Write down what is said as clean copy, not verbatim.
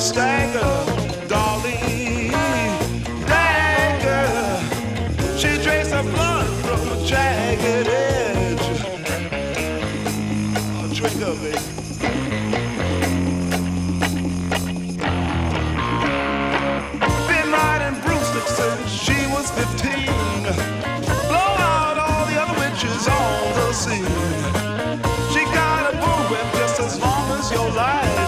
stagger, Darlene, dagger. She drinks her blood from a jagged edge. Drink up, baby. Been riding broomsticks since she was 15. Blow out all the other witches on the scene. She got a boo whip just as long as your life.